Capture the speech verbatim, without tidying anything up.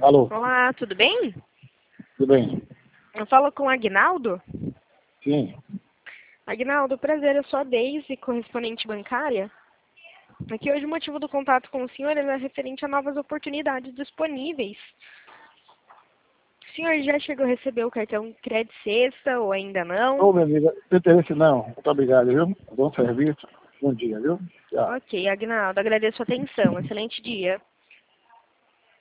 Alô, Olá, tudo bem? tudo bem? Eu falo com o Agnaldo. Sim. Agnaldo, prazer, eu sou a Deise, correspondente bancária. Aqui hoje o motivo do contato com o senhor é referente a novas oportunidades disponíveis. O senhor já chegou a receber o cartão Crédito Sexta ou ainda Ô, não? minha amiga, tem interesse não. Muito obrigado, viu? Bom serviço. Bom dia, viu? Tchau. Ok, Agnaldo, agradeço a atenção. Excelente dia.